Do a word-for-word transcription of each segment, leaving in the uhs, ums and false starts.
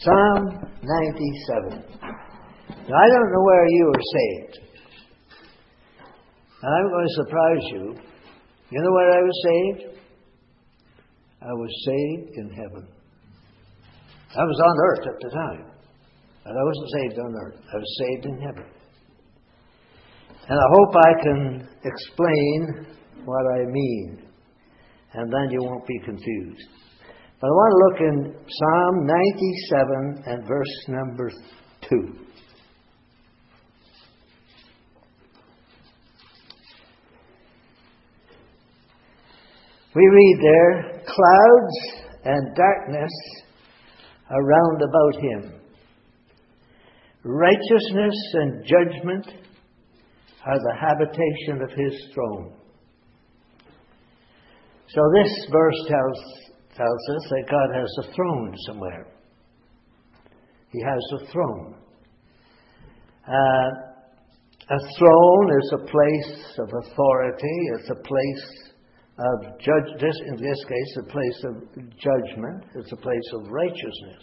Psalm ninety-seven. Now, I don't know where you were saved. And I'm going to surprise you. You know where I was saved? I was saved in heaven. I was on earth at the time. But I wasn't saved on earth. I was saved in heaven. And I hope I can explain what I mean. And then you won't be confused. But I want to look in Psalm ninety-seven and verse number two. We read there, clouds and darkness are round about him. Righteousness and judgment are the habitation of his throne. So this verse tells, tells us that God has a throne somewhere. He has a throne. Uh, a throne is a place of authority. It's a place of judge. This, in this case, a place of judgment. It's a place of righteousness.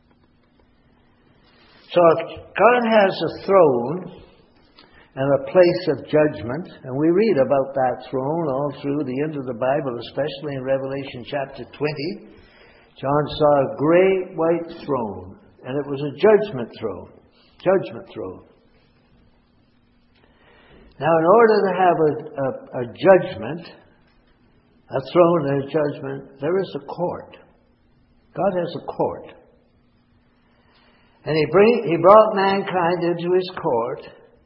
So if God has a throne and a place of judgment, and we read about that throne all through the end of the Bible, especially in Revelation chapter twenty. John saw a great white throne, and it was a judgment throne. Judgment throne. Now, in order to have a, a, a judgment, a throne and a judgment, there is a court. God has a court. And he, bring, he brought mankind into his court.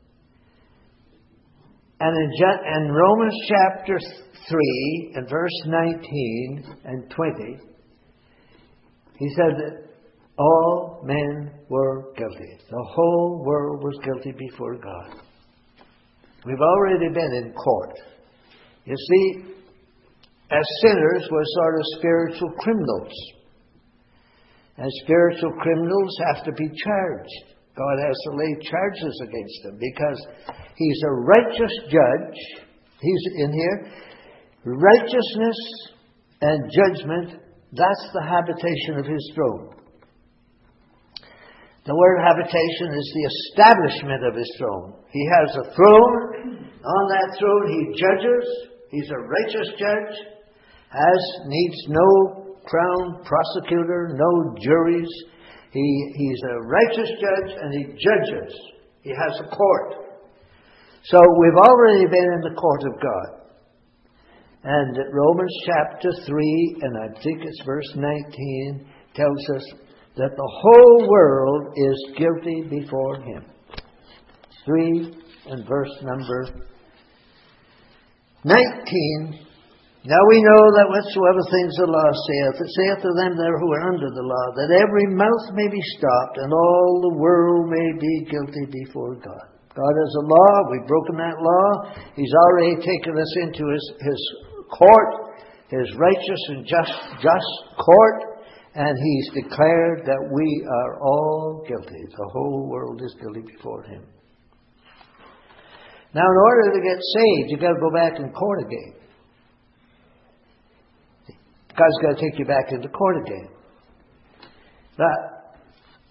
And in, in Romans chapter three, and verse nineteen and twenty, he said that all men were guilty. The whole world was guilty before God. We've already been in court. You see, as sinners, we're sort of spiritual criminals. And spiritual criminals have to be charged. God has to lay charges against them because he's a righteous judge. He's in here. Righteousness and judgment, that's the habitation of his throne. The word habitation is the establishment of his throne. He has a throne. On that throne he judges. He's a righteous judge. Has needs no crown prosecutor, no juries. He, he's a righteous judge and he judges. He has a court. So we've already been in the court of God. And Romans chapter three, and I think it's verse nineteen, tells us that the whole world is guilty before him. three and verse number nineteen. Now we know that whatsoever things the law saith, it saith to them there who are under the law, that every mouth may be stopped, and all the world may be guilty before God. God has a law. We've broken that law. He's already taken us into his, his court, his righteous and just, just court, and he's declared that we are all guilty. The whole world is guilty before him. Now, in order to get saved, you've got to go back in court again. God's got to take you back into court again. But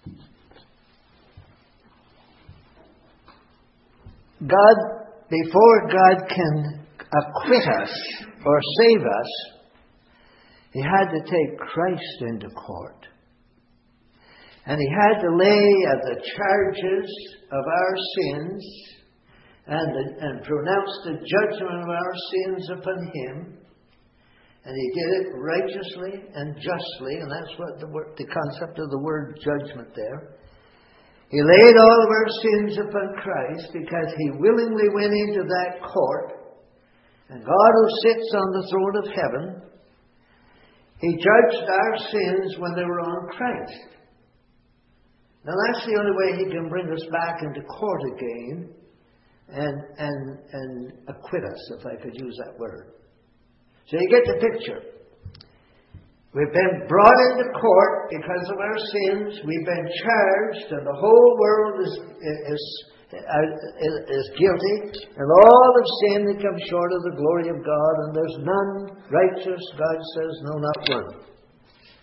God, before God can acquit us or save us, he had to take Christ into court. And he had to lay at the charges of our sins and, and pronounce the judgment of our sins upon him. And he did it righteously and justly, and that's what the, word, the concept of the word judgment there. He laid all of our sins upon Christ because he willingly went into that court. And God who sits on the throne of heaven, he judged our sins when they were on Christ. Now that's the only way he can bring us back into court again and, and, and acquit us, if I could use that word. So you get the picture. We've been brought into court because of our sins. We've been charged, and the whole world is is is, is guilty, and all have sinned and come short of the glory of God, and there's none righteous. God says, no, not one.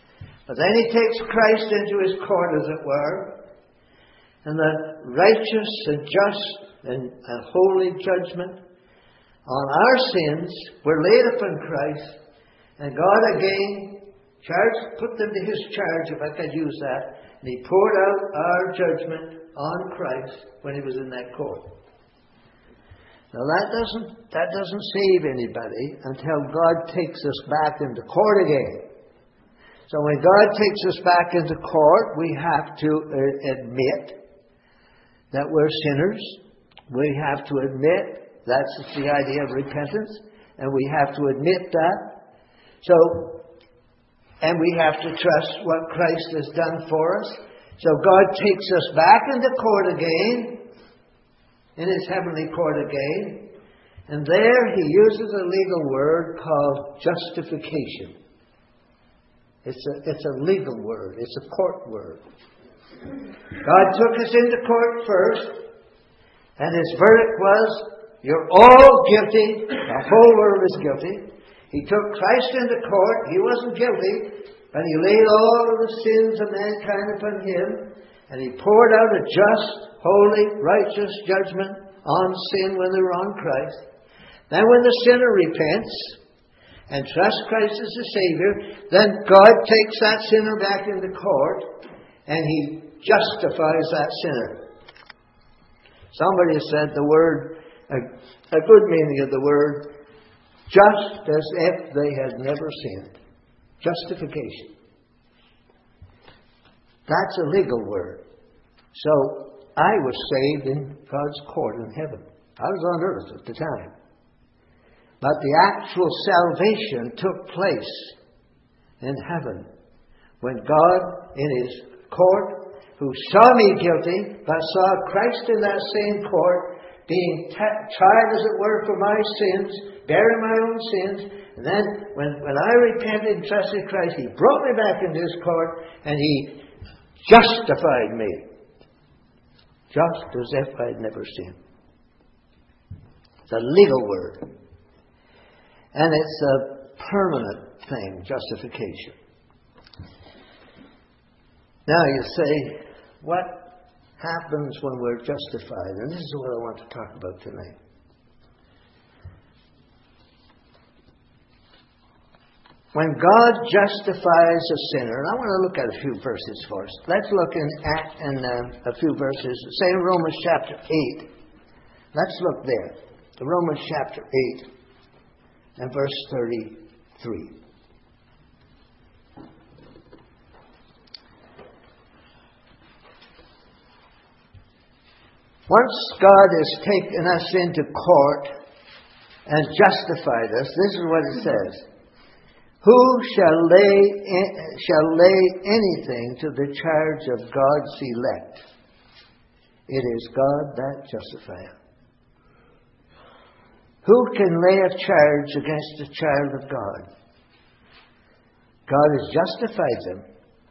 But then he takes Christ into his court, as it were, and the righteous and just and, and holy judgment on our sins were laid upon Christ, and God again charged, put them to his charge, if I could use that, and he poured out our judgment on Christ when he was in that court. Now that doesn't that doesn't save anybody until God takes us back into court again. So when God takes us back into court, we have to uh, admit that we're sinners. We have to admit, that's the idea of repentance, and we have to admit that. So, and we have to trust what Christ has done for us. So God takes us back into court again, in his heavenly court again, and there he uses a legal word called justification. It's a, it's a legal word. It's a court word. God took us into court first, and his verdict was, you're all guilty. The whole world is guilty. He took Christ into court. He wasn't guilty, but he laid all of the sins of mankind upon him, and he poured out a just, holy, righteous judgment on sin when they were on Christ. Then when the sinner repents and trusts Christ as the Savior, then God takes that sinner back into court, and he justifies that sinner. Somebody said the word, a, a good meaning of the word, just as if they had never sinned. Justification. That's a legal word. So I was saved in God's court in heaven. I was on earth at the time. But the actual salvation took place in heaven when God, in his court, who saw me guilty, but saw Christ in that same court, being t- tried, as it were, for my sins, bearing my own sins. And then, when, when I repented and trusted Christ, he brought me back into his court, and he justified me. Just as if I had never sinned. It's a legal word. And it's a permanent thing, justification. Now you say, what happens when we're justified? And this is what I want to talk about tonight. When God justifies a sinner, and I want to look at a few verses first. Let's look in, at, in uh, a few verses. Say in Romans chapter eight. Let's look there. The Romans chapter eight and verse thirty-three. Once God has taken us into court and justified us, this is what it says. Who shall lay, shall lay anything to the charge of God's elect? It is God that justifieth. Who can lay a charge against the child of God? God has justified them.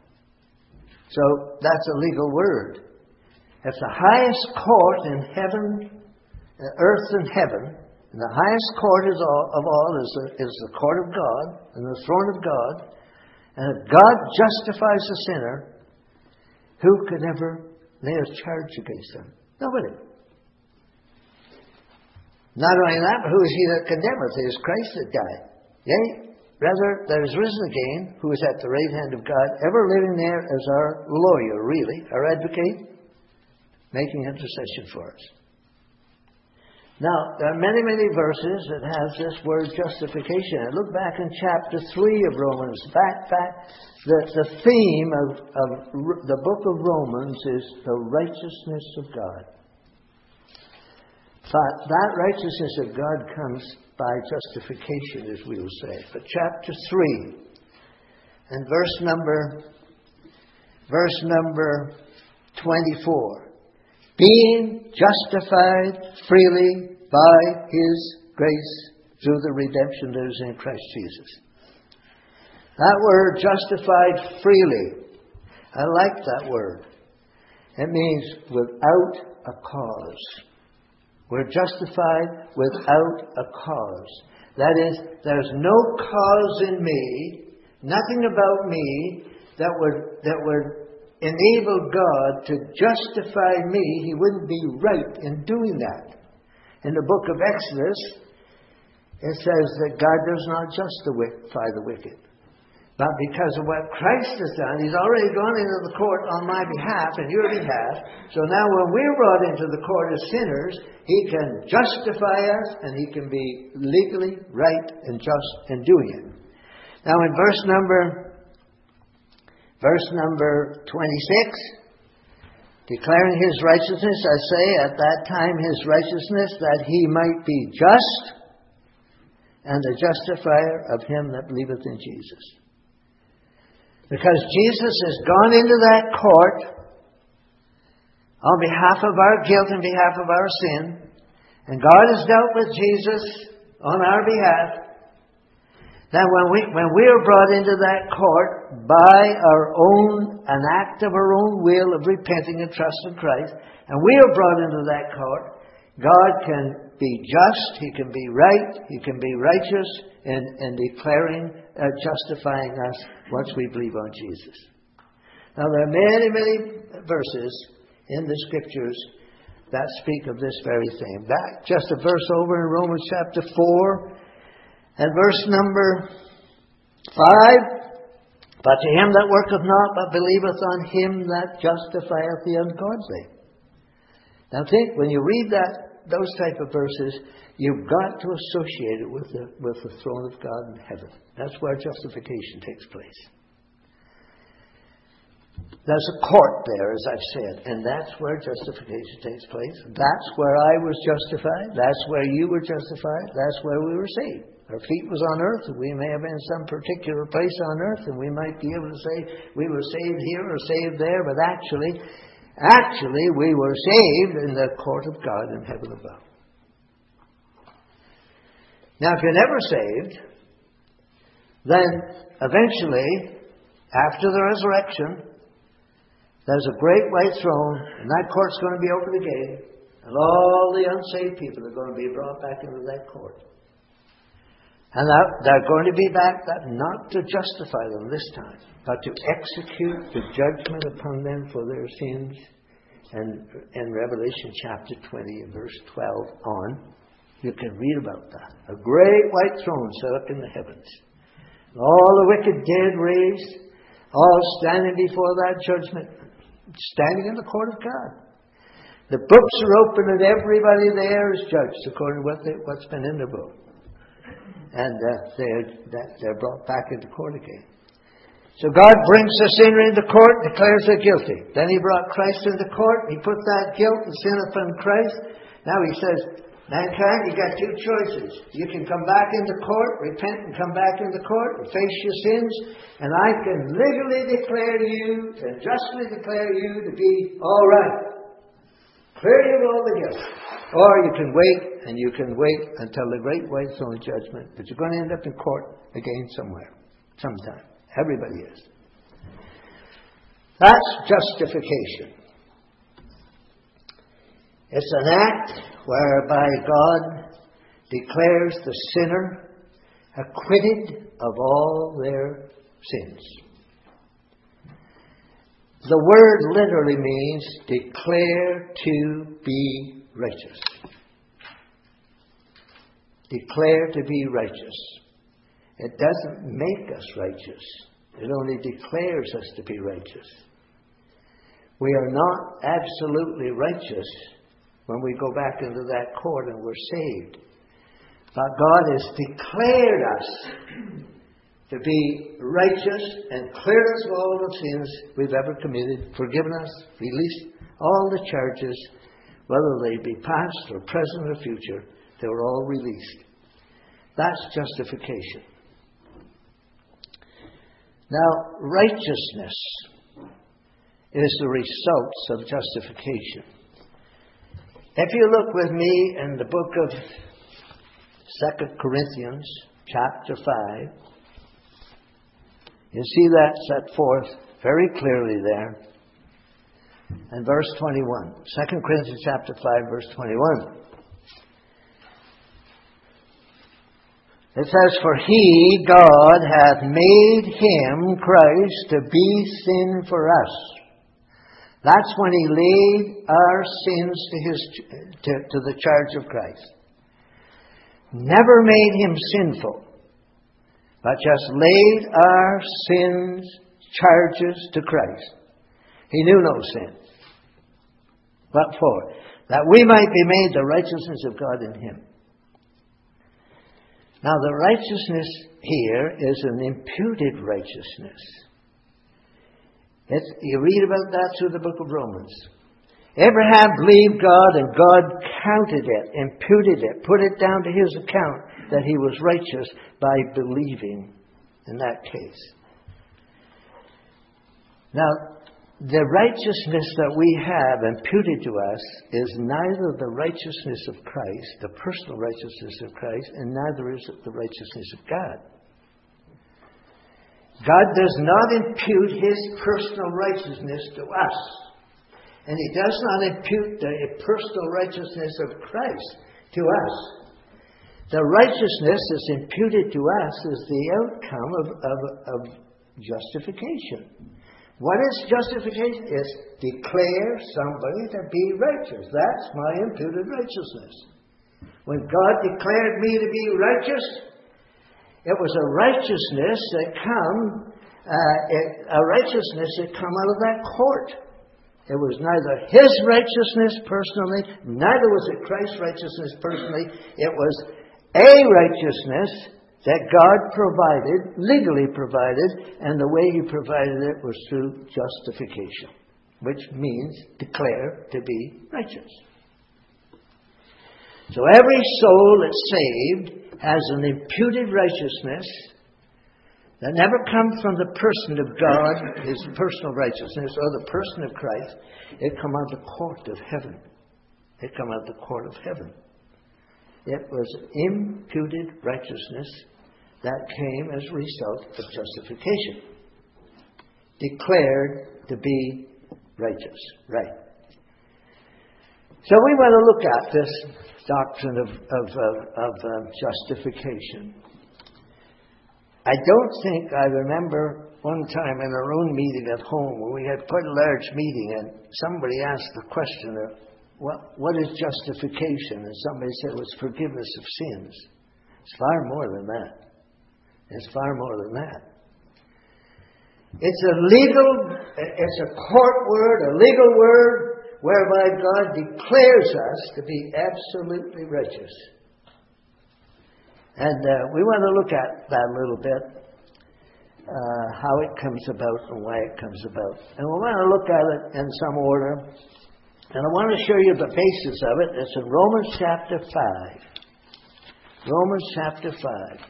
So that's a legal word. If the highest court in heaven, earth and heaven, and the highest court is all, of all is the, is the court of God and the throne of God, and if God justifies a sinner, who could ever lay a charge against them? Nobody. Not only that, but who is he that condemneth? It is Christ that died. Yea, rather, there is risen again, who is at the right hand of God, ever living there as our lawyer, really, our advocate, making intercession for us. Now, there are many, many verses that have this word justification. And look back in chapter three of Romans. Back, back, the, the theme of, of the book of Romans is the righteousness of God. But that righteousness of God comes by justification, as we will say. But chapter three and verse number, verse number twenty-four. Being justified freely by his grace through the redemption that is in Christ Jesus. That word, justified freely, I like that word. It means without a cause. We're justified without a cause. That is, there's no cause in me, nothing about me that would, that would enable God to justify me, He wouldn't be right in doing that. In the book of Exodus, it says that God does not justify the wicked. But because of what Christ has done, He's already gone into the court on my behalf and your behalf. So now when we're brought into the court as sinners, He can justify us and He can be legally right and just in doing it. Now in verse number, verse number twenty-six, declaring His righteousness, I say, at that time His righteousness, that He might be just and the justifier of him that believeth in Jesus. Because Jesus has gone into that court on behalf of our guilt and behalf of our sin, and God has dealt with Jesus on our behalf. Now when we, when we are brought into that court by our own, an act of our own will of repenting and trusting Christ, and we are brought into that court, God can be just, He can be right, He can be righteous in, in declaring, uh, justifying us once we believe on Jesus. Now there are many, many verses in the Scriptures that speak of this very thing. Back just a verse over in Romans chapter four and verse number five. But to him that worketh not, but believeth on Him that justifieth the ungodly. Now think, when you read that, those type of verses, you've got to associate it with the, with the throne of God in heaven. That's where justification takes place. There's a court there, as I've said, and that's where justification takes place. That's where I was justified. That's where you were justified. That's where we were saved. Our feet was on earth, and we may have been in some particular place on earth, and we might be able to say we were saved here or saved there, but actually, actually we were saved in the court of God in heaven above. Now, if you're never saved, then eventually, after the resurrection, there's a great white throne, and that court's going to be open again, and all the unsaved people are going to be brought back into that court. And they're going to be back, not to justify them this time, but to execute the judgment upon them for their sins. And in Revelation chapter twenty, verse twelve on, you can read about that. A great white throne set up in the heavens. All the wicked dead raised, all standing before that judgment, standing in the court of God. The books are open and everybody there is judged according to what they, what's been in the book. And uh, they're, that they're brought back into court again. So God brings the sinner into court, declares her guilty. Then He brought Christ into court. He put that guilt and sin upon Christ. Now He says, mankind, you got two choices. You can come back into court, repent and come back into court and face your sins. And I can legally declare you and justly declare you to be all right. Clear you of all the guilt. Or you can wait, and you can wait until the great white throne judgment. But you're going to end up in court again somewhere, sometime. Everybody is. That's justification. It's an act whereby God declares the sinner acquitted of all their sins. The word literally means declare to be righteous. Declare to be righteous. It doesn't make us righteous. It only declares us to be righteous. We are not absolutely righteous when we go back into that court and we're saved. But God has declared us to be righteous and cleared us of all the sins we've ever committed, forgiven us, released all the charges, whether they be past or present or future, they were all released. That's justification. Now, righteousness is the results of justification. If you look with me in the book of Second Corinthians, chapter five, you see that set forth very clearly there. And verse twenty-one. Second Corinthians chapter five, verse twenty-one. It says, "For he, God, hath made him, Christ, to be sin for us." That's when he laid our sins to, his, to, to the charge of Christ. Never made him sinful, but just laid our sins, charges to Christ. He knew no sin. What for? That we might be made the righteousness of God in him. Now the righteousness here is an imputed righteousness. It's, you read about that through the book of Romans. Abraham believed God, and God counted it, imputed it, put it down to his account that he was righteous by believing in that case. Now, the righteousness that we have imputed to us is neither the righteousness of Christ, the personal righteousness of Christ, and neither is it the righteousness of God. God does not impute his personal righteousness to us. And he does not impute the personal righteousness of Christ to us. The righteousness that's imputed to us is the outcome of, of, of justification. What is justification? It's declare somebody to be righteous. That's my imputed righteousness. When God declared me to be righteous, it was a righteousness that come, uh, it, a righteousness that come out of that court. It was neither his righteousness personally, neither was it Christ's righteousness personally. It was a righteousness that God provided, legally provided, and the way he provided it was through justification, which means declare to be righteous. So every soul that's saved has an imputed righteousness that never comes from the person of God, his personal righteousness, or the person of Christ. It come out of the court of heaven. It come out of the court of heaven. It was imputed righteousness that came as a result of justification. Declared to be righteous. Right. So we want to look at this doctrine of, of, of, of um, justification. I don't think I remember one time in our own meeting at home when we had quite a large meeting and somebody asked the question of what, what is justification? And somebody said it was forgiveness of sins. It's far more than that. It's far more than that. It's a legal, it's a court word, a legal word, whereby God declares us to be absolutely righteous. And uh, we want to look at that a little bit, uh, how it comes about and why it comes about. And we want to look at it in some order. And I want to show you the basis of it. It's in Romans chapter five. Romans chapter five.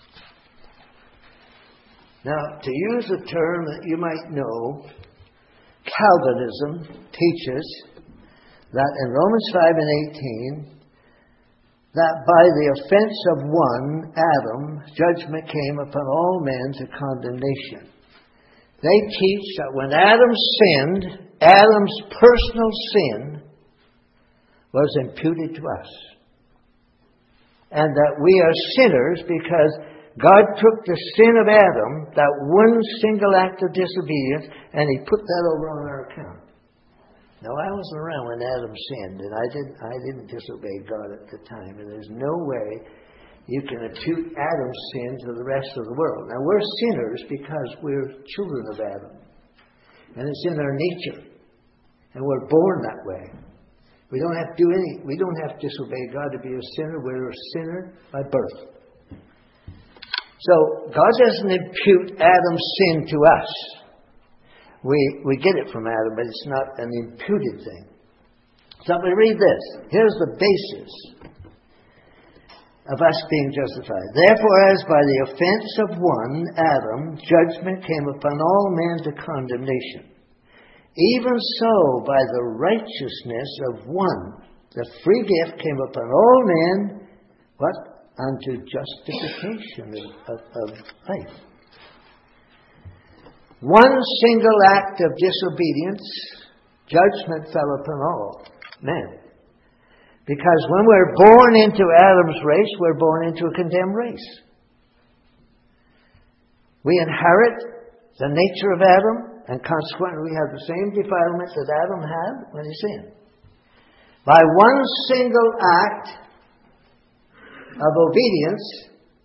Now, to use a term that you might know, Calvinism teaches that in Romans five and eighteen, that by the offense of one, Adam, judgment came upon all men to condemnation. They teach that when Adam sinned, Adam's personal sin was imputed to us. And that we are sinners because God took the sin of Adam, that one single act of disobedience, and he put that over on our account. Now, I wasn't around when Adam sinned, and I didn't, I didn't disobey God at the time, and there's no way you can impute Adam's sin to the rest of the world. Now, we're sinners because we're children of Adam, and it's in our nature, and we're born that way. We don't have to do any, we don't have to disobey God to be a sinner. We're a sinner by birth. So, God doesn't impute Adam's sin to us. We we get it from Adam, but it's not an imputed thing. So we read this. Here's the basis of us being justified. Therefore, as by the offense of one, Adam, judgment came upon all men to condemnation. Even so, by the righteousness of one, the free gift came upon all men, what? Unto justification of, of, of life. One single act of disobedience, judgment fell upon all men. Because when we're born into Adam's race, we're born into a condemned race. We inherit the nature of Adam, and consequently we have the same defilement that Adam had when he sinned. By one single act of obedience,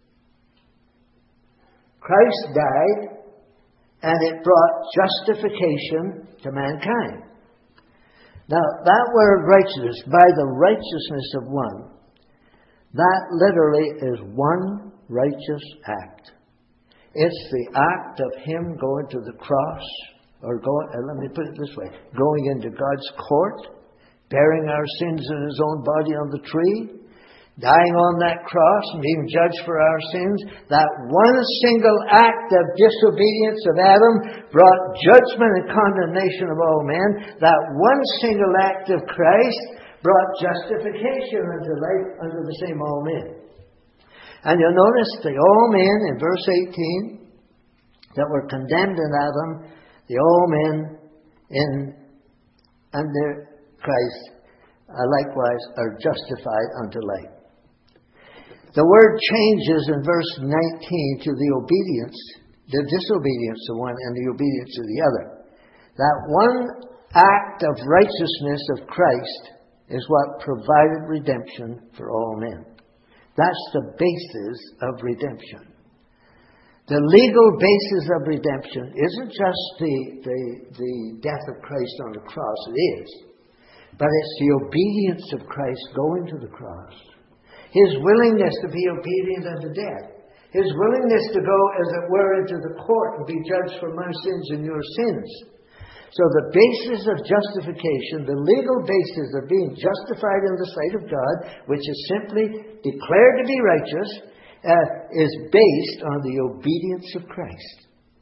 Christ died, and it brought justification to mankind. Now, that word righteousness, by the righteousness of one, that literally is one righteous act. It's the act of Him going to the cross, or going, uh, let me put it this way, going into God's court, bearing our sins in His own body on the tree, dying on that cross and being judged for our sins. That one single act of disobedience of Adam brought judgment and condemnation of all men. That one single act of Christ brought justification unto life unto the same all men. And you'll notice the all men in verse eighteen that were condemned in Adam, the all men in under Christ uh, likewise are justified unto life. The word changes in verse nineteen to the obedience, the disobedience of one and the obedience of the other. That one act of righteousness of Christ is what provided redemption for all men. That's the basis of redemption. The legal basis of redemption isn't just the, the, the death of Christ on the cross, it is. But it's the obedience of Christ going to the cross. His willingness to be obedient unto death. His willingness to go, as it were, into the court and be judged for my sins and your sins. So the basis of justification, the legal basis of being justified in the sight of God, which is simply declared to be righteous, uh, is based on the obedience of Christ.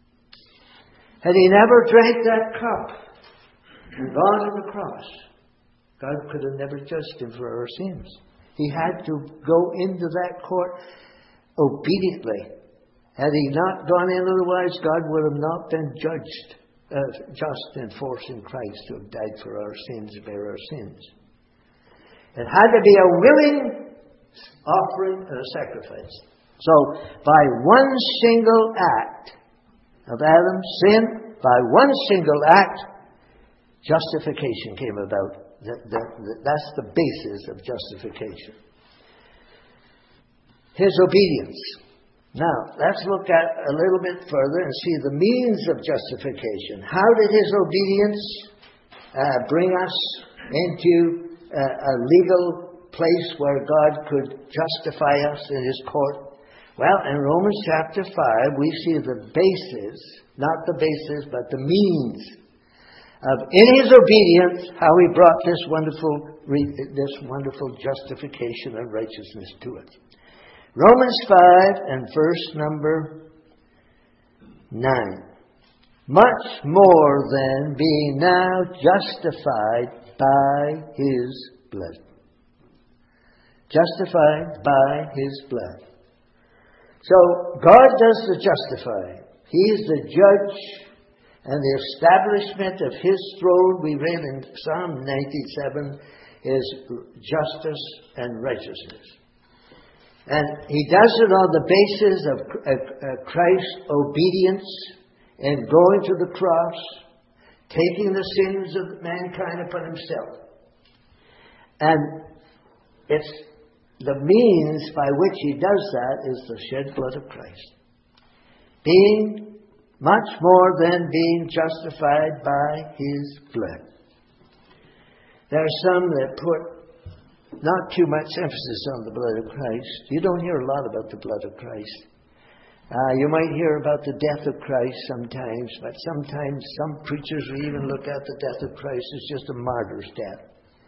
Had He never drank that cup and gone to the cross, God could have never judged Him for our sins. He had to go into that court obediently. Had He not gone in otherwise, God would have not been judged uh, just in forcing Christ to have died for our sins, to bear our sins. It had to be a willing offering and a sacrifice. So, by one single act of Adam's sin, by one single act, justification came about. That, that, that, that's the basis of justification. His obedience. Now, let's look at a little bit further and see the means of justification. How did His obedience uh, bring us into uh, a legal place where God could justify us in His court? Well, in Romans chapter five, we see the basis, not the basis, but the means of in His obedience, how He brought this wonderful, this wonderful justification and righteousness to it. Romans five and verse number nine. Much more than being now justified by His blood. Justified by His blood. So, God does the justifying. He is the judge. And the establishment of His throne, we read in Psalm ninety-seven, is justice and righteousness. And He does it on the basis of uh, Christ's obedience in going to the cross, taking the sins of mankind upon Himself. And it's the means by which He does that is the shed blood of Christ. Being much more than being justified by His blood. There are some that put not too much emphasis on the blood of Christ. You don't hear a lot about the blood of Christ. Uh, you might hear about the death of Christ sometimes, but sometimes some preachers will even look at the death of Christ as just a martyr's death.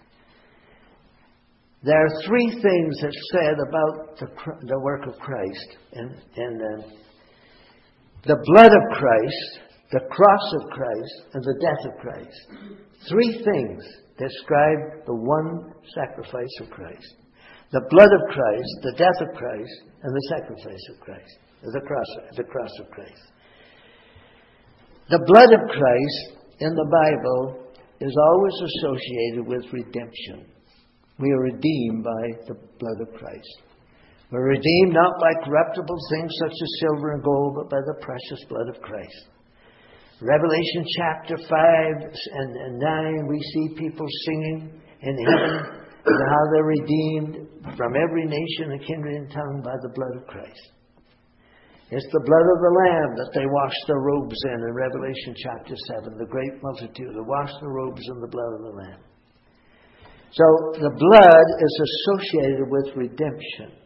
There are three things that's said about the, the work of Christ and, and uh, the blood of Christ, the cross of Christ, and the death of Christ. Three things describe the one sacrifice of Christ. The blood of Christ, the death of Christ, and the sacrifice of Christ. The cross, the cross of Christ. The blood of Christ in the Bible is always associated with redemption. We are redeemed by the blood of Christ. We're redeemed not by corruptible things such as silver and gold, but by the precious blood of Christ. Revelation chapter five and nine, we see people singing in heaven and how they're redeemed from every nation and kindred and tongue by the blood of Christ. It's the blood of the Lamb that they wash their robes in in Revelation chapter seven. The great multitude that wash their robes in the blood of the Lamb. So the blood is associated with redemption.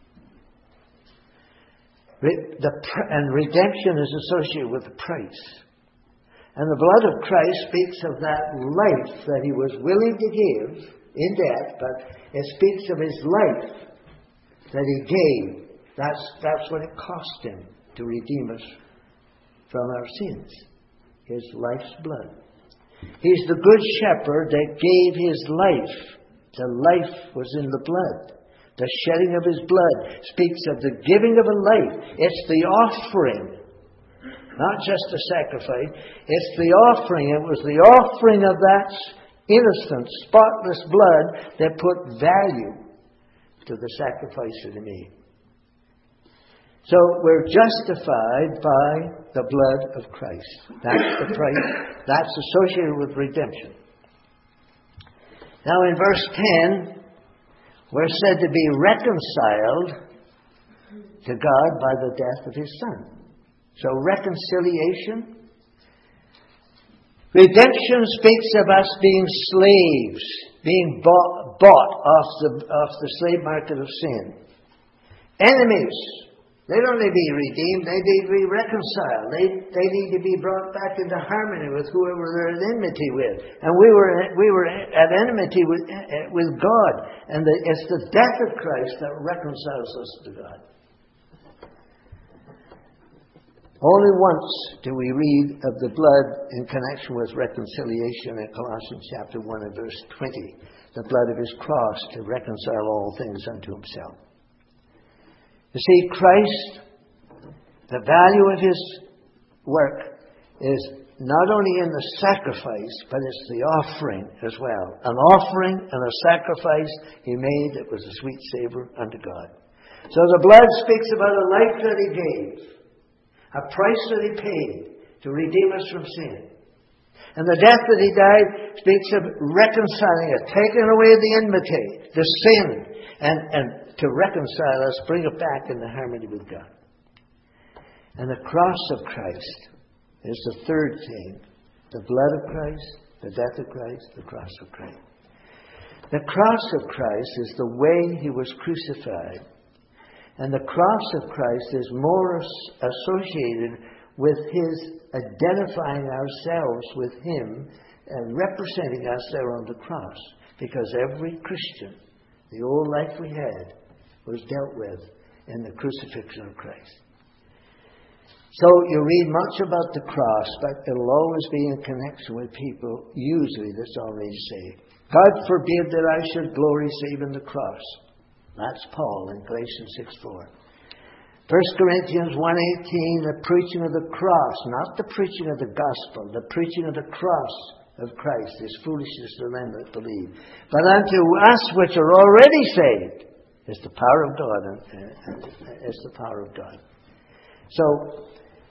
The, and redemption is associated with the price. And the blood of Christ speaks of that life that he was willing to give in death, but it speaks of his life that he gave. That's, that's what it cost him to redeem us from our sins. His life's blood. He's the good shepherd that gave his life. The life was in the blood. The shedding of his blood speaks of the giving of a life. It's the offering. Not just a sacrifice. It's the offering. It was the offering of that innocent, spotless blood that put value to the sacrifice that he made. So we're justified by the blood of Christ. That's the price. That's associated with redemption. Now in verse ten, we're said to be reconciled to God by the death of his Son. So reconciliation. Redemption speaks of us being slaves, being bought, bought off the, off the slave market of sin. Enemies. They don't need to be redeemed, they need to be reconciled. They, they need to be brought back into harmony with whoever they're at enmity with. And we were we were at enmity with, with God. And the, it's the death of Christ that reconciles us to God. Only once do we read of the blood in connection with reconciliation in Colossians chapter one and verse twenty. The blood of his cross to reconcile all things unto himself. You see, Christ, the value of his work is not only in the sacrifice, but it's the offering as well. An offering and a sacrifice he made that was a sweet savor unto God. So the blood speaks about a life that he gave, a price that he paid to redeem us from sin. And the death that he died speaks of reconciling us, taking away the enmity, the sin, and, and to reconcile us, bring it back into harmony with God. And the cross of Christ is the third thing. The blood of Christ, the death of Christ, the cross of Christ. The cross of Christ is the way he was crucified. And the cross of Christ is more associated with his identifying ourselves with him and representing us there on the cross. Because every Christian, the old life we had, was dealt with in the crucifixion of Christ. So you read much about the cross, but it'll always be in connection with people, usually, that's already saved. God forbid that I should glory save in the cross. That's Paul in Galatians six four. First Corinthians one eighteen, the preaching of the cross, not the preaching of the gospel, the preaching of the cross of Christ is foolishness to them that believe. But unto us which are already saved, is the power of God. And it's the power of God. So,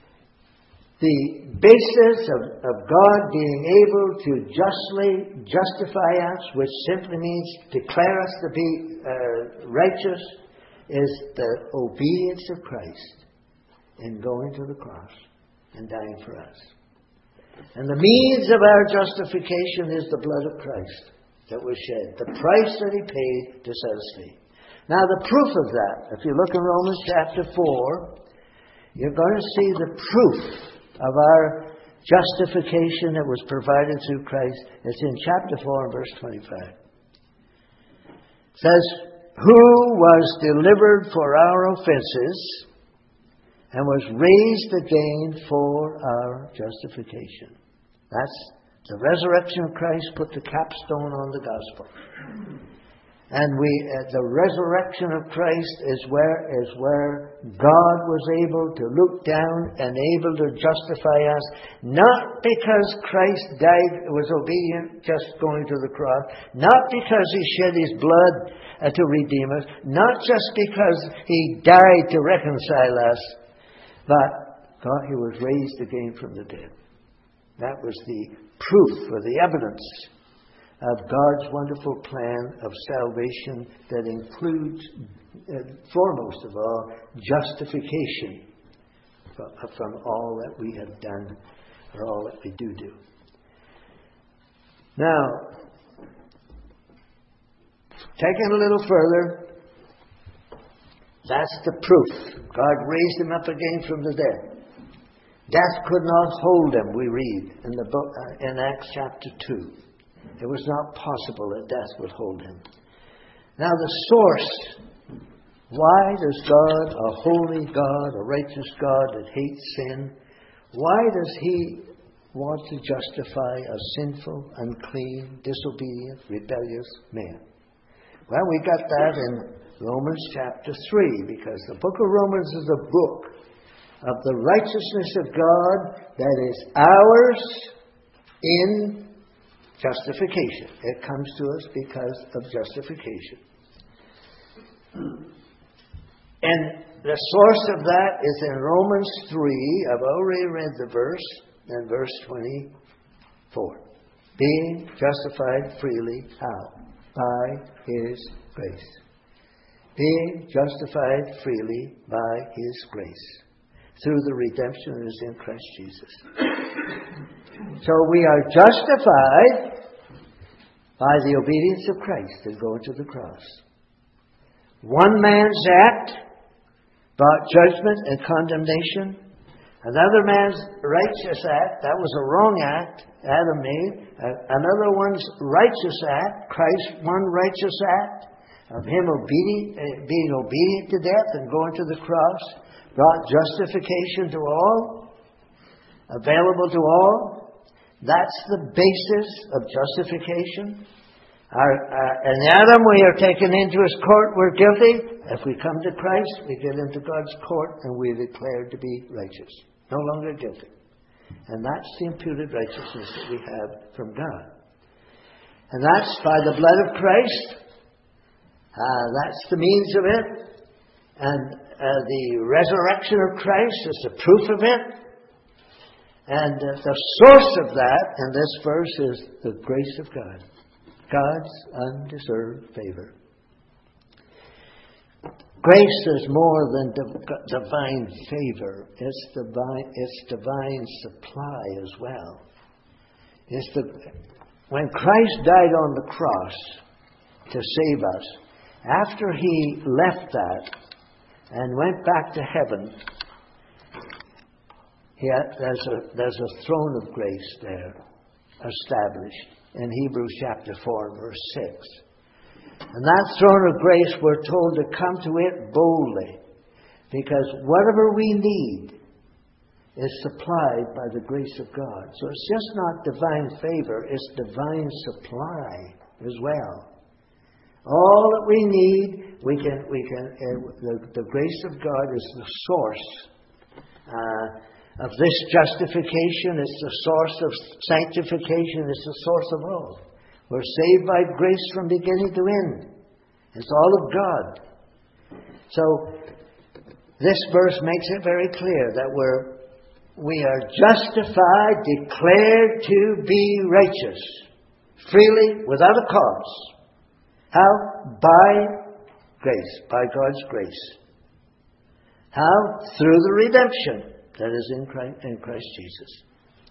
the basis of, of God being able to justly justify us, which simply means declare us to be uh, righteous, is the obedience of Christ in going to the cross and dying for us. And the means of our justification is the blood of Christ that was shed, the price that he paid to set us free. Now the proof of that, if you look in Romans chapter four, you're going to see the proof of our justification that was provided through Christ. It's in chapter four and verse twenty-five. It says, who was delivered for our offenses and was raised again for our justification. That's the resurrection of Christ put the capstone on the gospel. And we, uh, the resurrection of Christ is where is where God was able to look down and able to justify us, not because Christ died, was obedient, just going to the cross, not because He shed His blood uh, to redeem us, not just because He died to reconcile us, but God, He was raised again from the dead. That was the proof or the evidence of God's wonderful plan of salvation that includes, uh, foremost of all, justification from, from all that we have done or all that we do do. Now, taking a little further, that's the proof. God raised Him up again from the dead. Death could not hold Him, we read in the book uh, in Acts chapter two. It was not possible that death would hold Him. Now the source, why does God, a holy God, a righteous God that hates sin, why does He want to justify a sinful, unclean, disobedient, rebellious man? Well, we got that in Romans chapter three, because the book of Romans is a book of the righteousness of God that is ours in justification. It comes to us because of justification. And the source of that is in Romans three. I've already read the verse, in verse twenty-four. Being justified freely, how? By His grace. Being justified freely by His grace, through the redemption that is in Christ Jesus. So we are justified by the obedience of Christ and going to the cross. One man's act brought judgment and condemnation. Another man's righteous act, that was a wrong act Adam made. Another one's righteous act, Christ's one righteous act of Him obedient, being obedient to death and going to the cross, brought justification to all, available to all. That's the basis of justification. Our, uh, in Adam, we are taken into His court, we're guilty. If we come to Christ, we get into God's court and we're declared to be righteous. No longer guilty. And that's the imputed righteousness that we have from God. And that's by the blood of Christ. Uh, that's the means of it. And uh, the resurrection of Christ is the proof of it. And uh, the source of that in this verse is the grace of God. God's undeserved favor. Grace is more than div- divine favor. It's divine, it's divine supply as well. It's the, when Christ died on the cross to save us, after He left that and went back to heaven, he had, there's, a, there's a throne of grace there established in Hebrews chapter four, verse six. And that throne of grace, we're told to come to it boldly, because whatever we need is supplied by the grace of God. So it's just not divine favor, it's divine supply as well. All that we need, we can, we can. Uh, the, the grace of God is the source uh, of this justification. It's the source of sanctification. It's the source of all. We're saved by grace from beginning to end. It's all of God. So this verse makes it very clear that we're we are justified, declared to be righteous, freely, without a cause. How? By grace, by God's grace. How? Through the redemption that is in Christ, in Christ Jesus.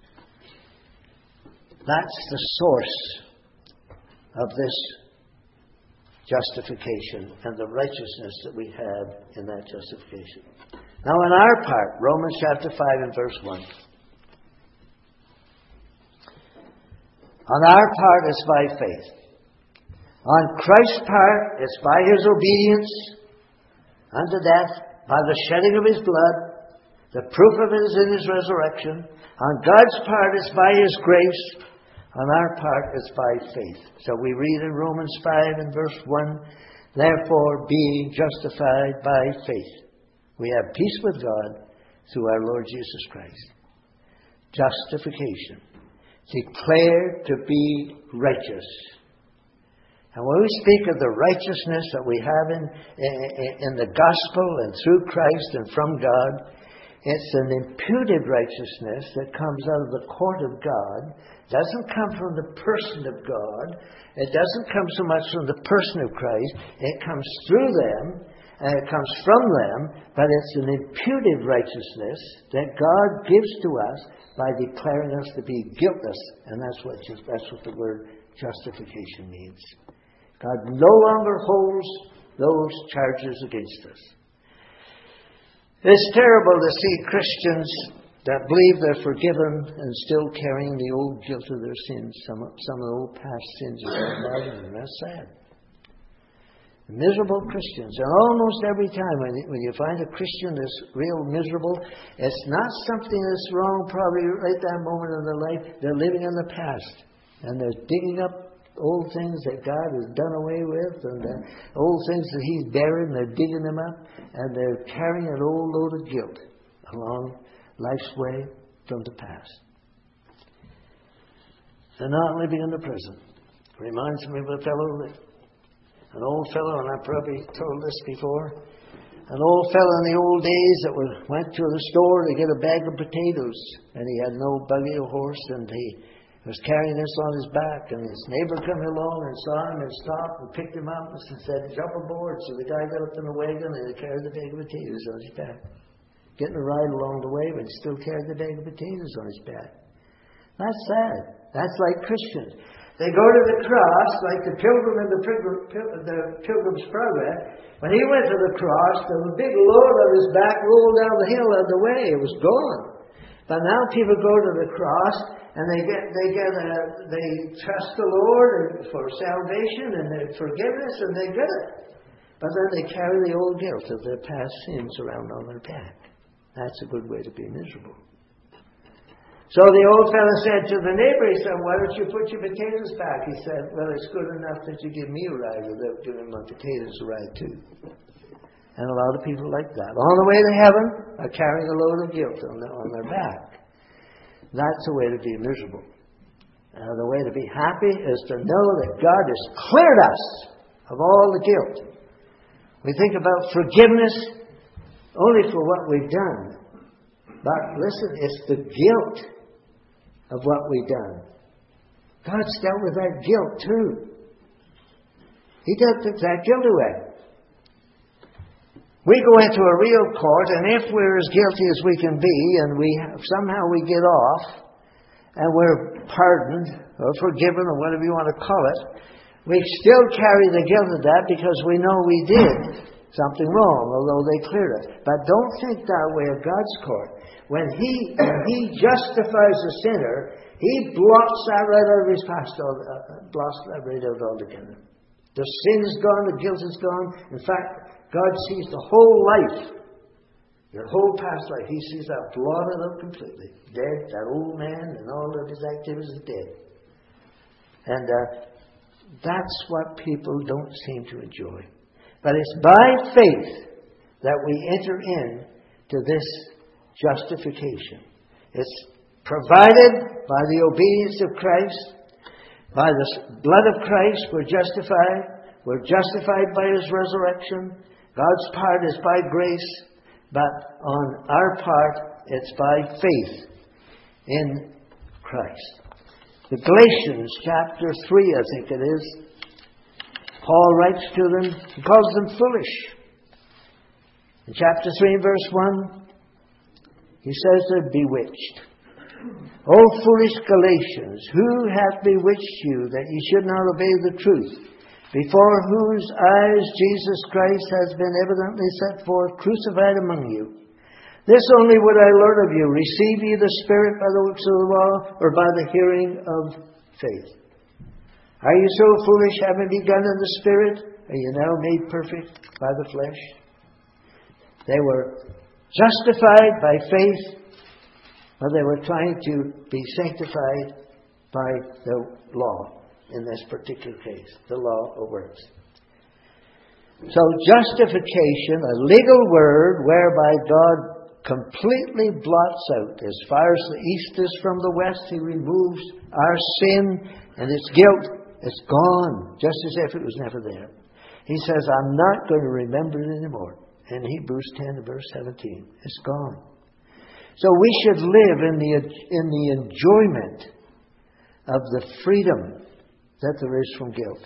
That's the source of this justification and the righteousness that we have in that justification. Now, on our part, Romans chapter five and verse one. On our part, it's by faith. On Christ's part, it's by His obedience unto death, by the shedding of His blood. The proof of it is in His resurrection. On God's part, it's by His grace. On our part, it's by faith. So we read in Romans five and verse one, therefore, being justified by faith, we have peace with God through our Lord Jesus Christ. Justification. Declared to be righteous. And when we speak of the righteousness that we have in, in, in the gospel and through Christ and from God, it's an imputed righteousness that comes out of the court of God. It doesn't come from the person of God. It doesn't come so much from the person of Christ. It comes through them, and it comes from them, but it's an imputed righteousness that God gives to us by declaring us to be guiltless. And that's what, just, that's what the word justification means. God no longer holds those charges against us. It's terrible to see Christians that believe they're forgiven and still carrying the old guilt of their sins. Some, some of the old past sins are still bothering them. That's sad. Miserable Christians. And almost every time when you, when you find a Christian that's real miserable, it's not something that's wrong probably right that moment in their life. They're living in the past. And they're digging up old things that God has done away with, and the old things that He's buried, and they're digging them up, and they're carrying an old load of guilt along life's way from the past. They're not living in the present. Reminds me of a fellow, that, an old fellow, and I probably told this before, an old fellow in the old days that was, went to the store to get a bag of potatoes, and he had no buggy or horse, and he was carrying this on his back, and his neighbor came along and saw him and stopped and picked him up and said, jump aboard. So the guy got up in the wagon and he carried the bag of potatoes on his back. Getting a ride along the way, but he still carried the bag of potatoes on his back. That's sad. That's like Christians. They go to the cross, like the pilgrim in the, pilgrim, the Pilgrim's Progress. When he went to the cross, the big load on his back rolled down the hill on the way. It was gone. But now people go to the cross, and they get they get a, they trust the Lord for salvation and their forgiveness, and they get it. But then they carry the old guilt of their past sins around on their back. That's a good way to be miserable. So the old fellow said to the neighbor, he said, why don't you put your potatoes back? He said, well, it's good enough that you give me a ride without giving my potatoes a ride too. And a lot of people like that. On the way to heaven are carrying a load of guilt on their, on their back. That's a way to be miserable. Uh, the way to be happy is to know that God has cleared us of all the guilt. We think about forgiveness only for what we've done. But listen, it's the guilt of what we've done. God's dealt with that guilt too. He dealt with that guilt away. We go into a real court, and if we're as guilty as we can be, and we have, somehow we get off, and we're pardoned, or forgiven, or whatever you want to call it, we still carry the guilt of that because we know we did something wrong, although they cleared us. But don't think that way of God's court. When He, when he justifies a sinner, He blots that right out of his past, uh, blots that right out altogether. The sin is gone, the guilt is gone. In fact, God sees the whole life, your whole past life. He sees that blotted out completely. Dead, that old man and all of his activities is dead. And uh, that's what people don't seem to enjoy. But it's by faith that we enter in to this justification. It's provided by the obedience of Christ. By the blood of Christ we're justified. We're justified by His resurrection. God's part is by grace, but on our part, it's by faith in Christ. The Galatians chapter three, I think it is, Paul writes to them, he calls them foolish. In chapter three, verse one, he says they're bewitched. O foolish Galatians, who hath bewitched you that ye should not obey the truth? Before whose eyes Jesus Christ has been evidently set forth, crucified among you. This only would I learn of you. Receive ye the Spirit by the works of the law, or by the hearing of faith? Are you so foolish, having begun in the Spirit? Are you now made perfect by the flesh? They were justified by faith, but they were trying to be sanctified by the law in this particular case, the law of works. So justification, a legal word whereby God completely blots out. As far as the east is from the west, He removes our sin and its guilt. It's gone, just as if it was never there. He says, I'm not going to remember it anymore. In Hebrews ten, verse seventeen, it's gone. So we should live in the in the enjoyment of the freedom that there is from guilt.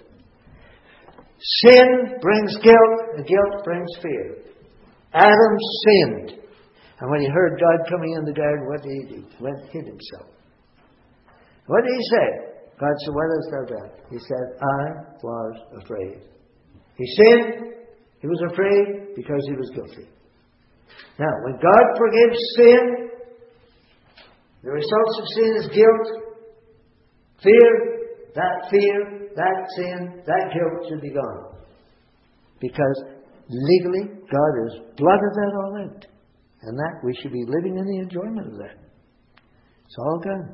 Sin brings guilt, and guilt brings fear. Adam sinned. And when he heard God coming in the garden, what did he do? He went and hid himself. What did he say? God said, what hast thou done? He said, I was afraid. He sinned. He was afraid because he was guilty. Now, when God forgives sin, the results of sin is guilt, fear. That fear, that sin, that guilt should be gone. Because legally, God has blotted that all out. And that we should be living in the enjoyment of that. It's all gone.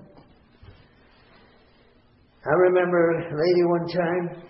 I remember a lady one time,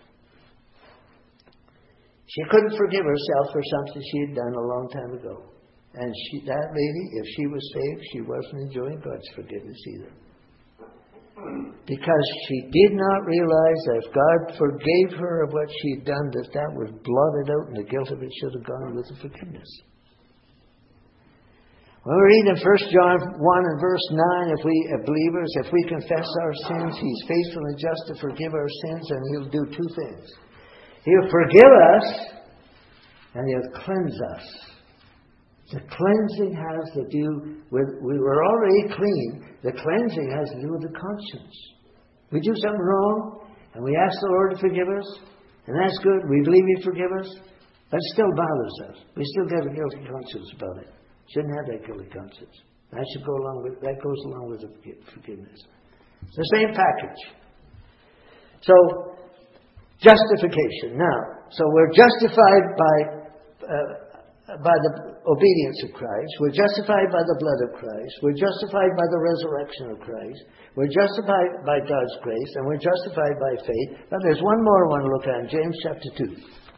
she couldn't forgive herself for something she had done a long time ago. And she, that lady, if she was saved, she wasn't enjoying God's forgiveness either. Because she did not realize that if God forgave her of what she had done, that that was blotted out and the guilt of it should have gone with the forgiveness. When we read in First John one and verse nine, if we, as believers, if we confess our sins, He's faithful and just to forgive our sins, and He'll do two things. He'll forgive us, and He'll cleanse us. The cleansing has to do with, we were already clean. The cleansing has to do with the conscience. We do something wrong, and we ask the Lord to forgive us, and that's good. We believe He'd forgive us, but it still bothers us. We still get a guilty conscience about it. Shouldn't have that guilty conscience. That should go along with, that goes along with the forgiveness. It's the same package. So, justification. Now, so we're justified by uh, by the obedience of Christ. We're justified by the blood of Christ. We're justified by the resurrection of Christ. We're justified by God's grace, and we're justified by faith. But there's one more I want to look at in James chapter two.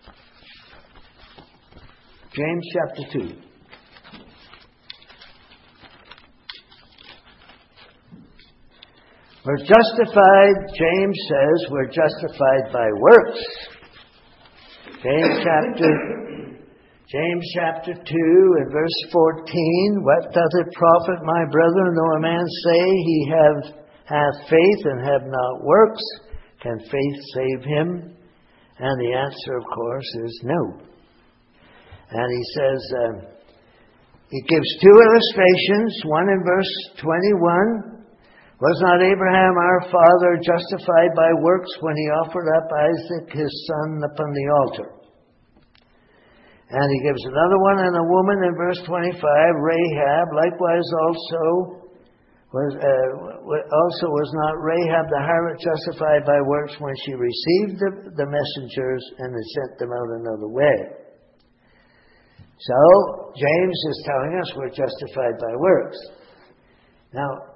James chapter two. We're justified, James says, we're justified by works. James chapter, James chapter two and verse fourteen. What doth it profit, my brethren, though a man say he have hath faith and have not works? Can faith save him? And the answer, of course, is no. And he says, uh, he gives two illustrations. One in verse twenty-one. Was not Abraham our father justified by works when he offered up Isaac his son upon the altar? And he gives another one, and a woman in verse twenty-five, Rahab, likewise also was uh, also was not Rahab the harlot justified by works when she received the, the messengers and had sent them out another way. So James is telling us we're justified by works. Now,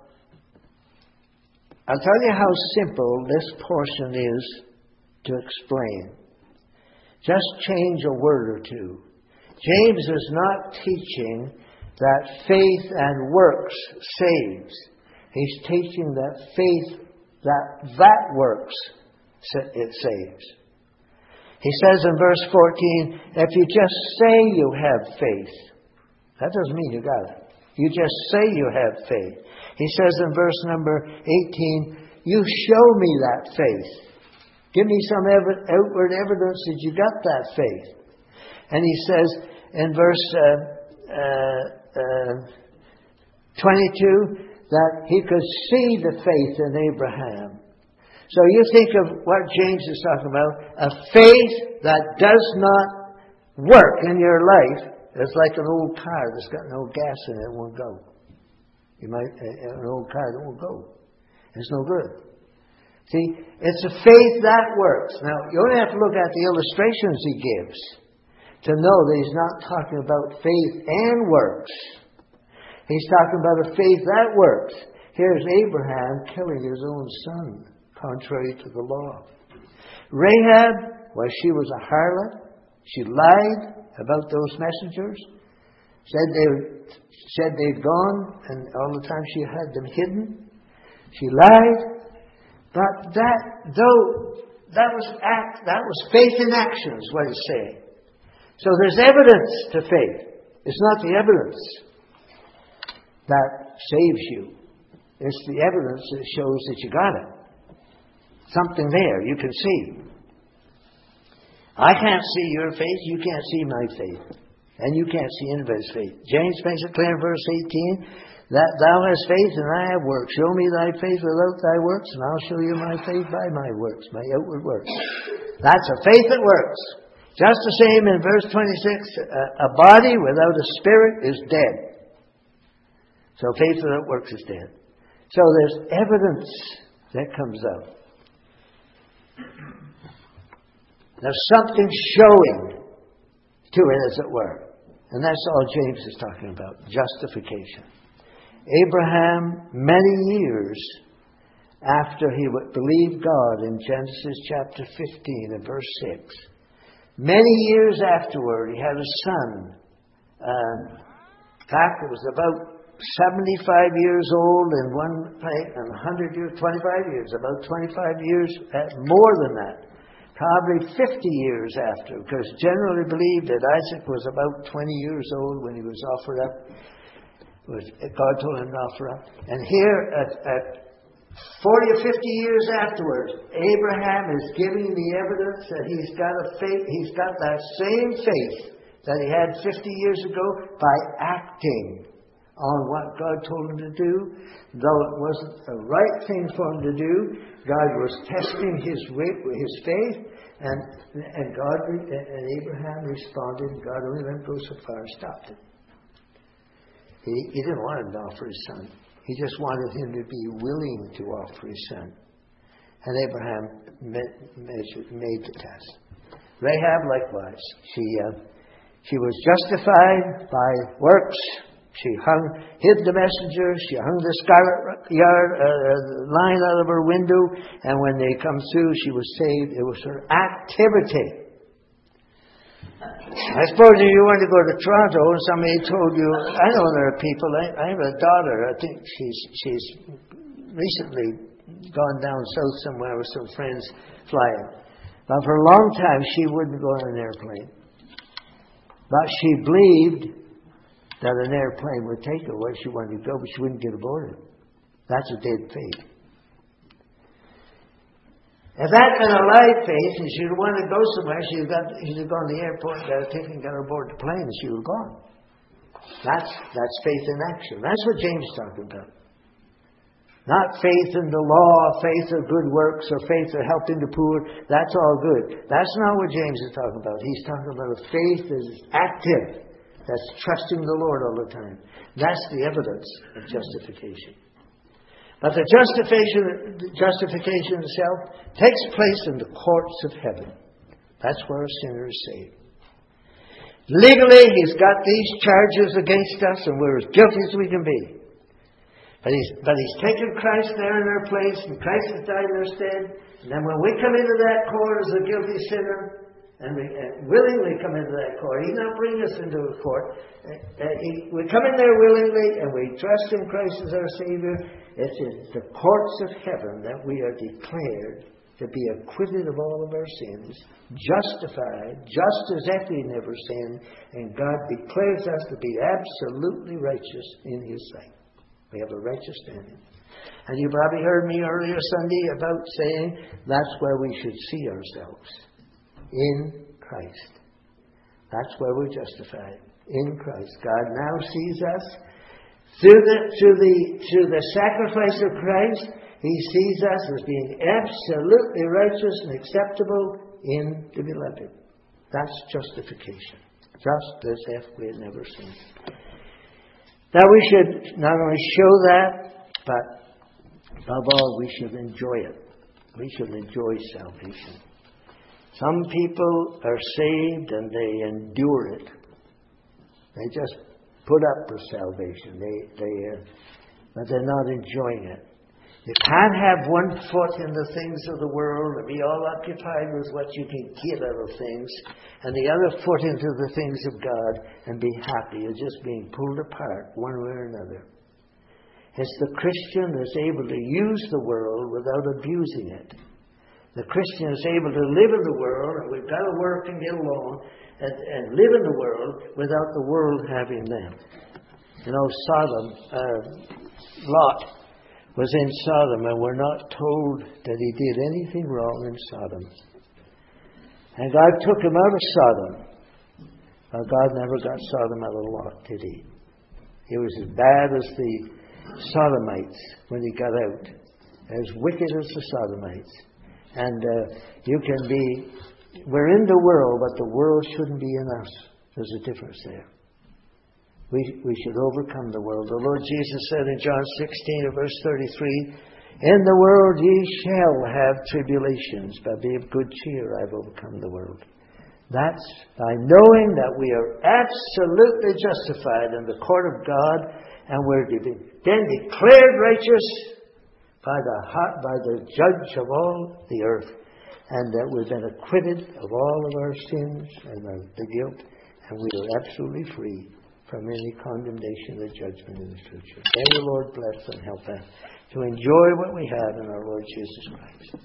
I'll tell you how simple this portion is to explain. Just change a word or two. James is not teaching that faith and works saves. He's teaching that faith, that that works, it saves. He says in verse fourteen, if you just say you have faith, that doesn't mean you got it. You just say you have faith. He says in verse number eighteen, you show me that faith. Give me some ev- outward evidence that you got that faith. And he says in verse uh, uh, uh, twenty-two that he could see the faith in Abraham. So you think of what James is talking about, a faith that does not work in your life. It's like an old car that's got no gas in it, it won't go. You might, an old car that won't go. It's no good. See, it's a faith that works. Now, you only have to look at the illustrations he gives to know that he's not talking about faith and works. He's talking about a faith that works. Here's Abraham killing his own son, contrary to the law. Rahab, well, she was a harlot. She lied about those messengers. Said they said they'd gone, and all the time she had them hidden. She lied. But that, though, that was act, that was faith in action, is what it's saying. So there's evidence to faith. It's not the evidence that saves you. It's the evidence that shows that you got it. Something there you can see. I can't see your faith. You can't see my faith. And you can't see anybody's faith. James makes it clear in verse eighteen that thou hast faith and I have works. Show me thy faith without thy works, and I'll show you my faith by my works, my outward works. That's a faith that works. Just the same in verse twenty-six, a, a body without a spirit is dead. So faith without works is dead. So there's evidence that comes out. There's something showing to it, as it were. And that's all James is talking about, justification. Abraham, many years after he would believe God in Genesis chapter fifteen and verse six, many years afterward, he had a son. Uh, in fact, it was about seventy-five years old in one place, and one hundred years, twenty-five years, about twenty-five years, more than that. Probably fifty years after, because generally believed that Isaac was about twenty years old when he was offered up. Was, God told him to offer up. And here, at, at forty or fifty years afterwards, Abraham is giving the evidence that he's got a faith. He's got that same faith that he had fifty years ago by acting on what God told him to do. Though it wasn't the right thing for him to do, God was testing his his faith, and and God and Abraham responded. God only let him go so far and stopped it. He, he didn't want him to offer his son. He just wanted him to be willing to offer his son. And Abraham measured, made the test. Rahab likewise. She uh, she was justified by works. She hung, hid the messenger. She hung the scarlet yard uh, line out of her window, and when they come through, she was saved. It was her activity. I suppose if you wanted to go to Toronto and somebody told you, I know there are people. I, I have a daughter. I think she's she's recently gone down south somewhere with some friends flying. But for a long time, she wouldn't go on an airplane. But she believed that an airplane would take her where she wanted to go, but she wouldn't get aboard it. That's a dead faith. If that had a live faith and she would want to go somewhere, she would have gone to the airport, got her ticket, and got her aboard the plane, and she would have gone. That's, that's faith in action. That's what James is talking about. Not faith in the law, faith of good works, or faith of helping the poor. That's all good. That's not what James is talking about. He's talking about a faith that is active. That's trusting the Lord all the time. That's the evidence of justification. But the justification, the justification itself takes place in the courts of heaven. That's where a sinner is saved. Legally, he's got these charges against us, and we're as guilty as we can be. But he's, but he's taken Christ there in our place, and Christ has died in our stead. And then when we come into that court as a guilty sinner, and we uh, willingly come into that court. He's not bringing us into a court. Uh, uh, he, we come in there willingly, and we trust in Christ as our Savior. It's in the courts of heaven that we are declared to be acquitted of all of our sins, justified, just as if we never sinned, and God declares us to be absolutely righteous in His sight. We have a righteous standing. And you probably heard me earlier Sunday about saying that's where we should see ourselves. In Christ. That's where we're justified. In Christ. God now sees us through the through the through the sacrifice of Christ. He sees us as being absolutely righteous and acceptable in the beloved. That's justification. Just as if we had never sinned. Now we should not only show that, but above all we should enjoy it. We should enjoy salvation. Some people are saved and they endure it. They just put up with salvation. They they uh, but they're not enjoying it. You can't have one foot in the things of the world and be all occupied with what you can get out of things, and the other foot into the things of God and be happy. You're just being pulled apart one way or another. It's the Christian that's able to use the world without abusing it. The Christian is able to live in the world, and we've got to work and get along and, and live in the world without the world having them. You know, Sodom, uh, Lot was in Sodom, and we're not told that he did anything wrong in Sodom. And God took him out of Sodom. Well, God never got Sodom out of Lot, did he? He was as bad as the Sodomites when he got out, as wicked as the Sodomites. And uh, you can be, we're in the world, but the world shouldn't be in us. There's a difference there. We, we should overcome the world. The Lord Jesus said in John sixteen, verse thirty-three, "In the world ye shall have tribulations, but be of good cheer, I've overcome the world." That's by knowing that we are absolutely justified in the court of God, and we're then declared righteous by the heart, by the judge of all the earth, and that we've been acquitted of all of our sins and the guilt, and we are absolutely free from any condemnation or judgment in the future. May the Lord bless and help us to enjoy what we have in our Lord Jesus Christ.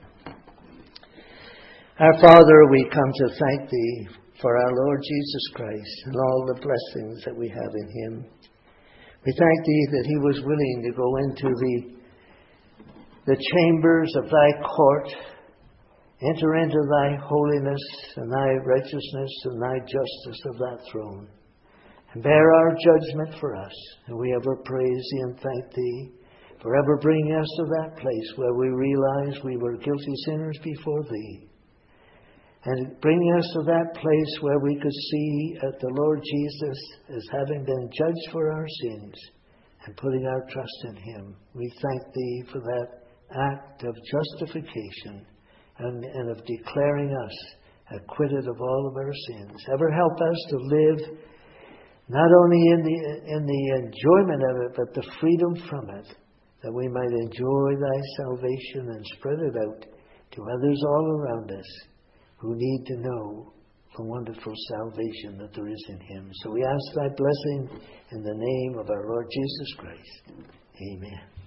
Our Father, we come to thank Thee for our Lord Jesus Christ and all the blessings that we have in Him. We thank Thee that He was willing to go into the the chambers of Thy court, enter into Thy holiness and Thy righteousness and Thy justice of that throne, and bear our judgment for us. And we ever praise Thee and thank Thee for ever bringing us to that place where we realize we were guilty sinners before Thee, and bringing us to that place where we could see at the Lord Jesus as having been judged for our sins and putting our trust in Him. We thank Thee for that act of justification and, and of declaring us acquitted of all of our sins. Ever help us to live not only in the in the enjoyment of it, but the freedom from it, that we might enjoy Thy salvation and spread it out to others all around us who need to know the wonderful salvation that there is in Him. So we ask Thy blessing in the name of our Lord Jesus Christ. Amen.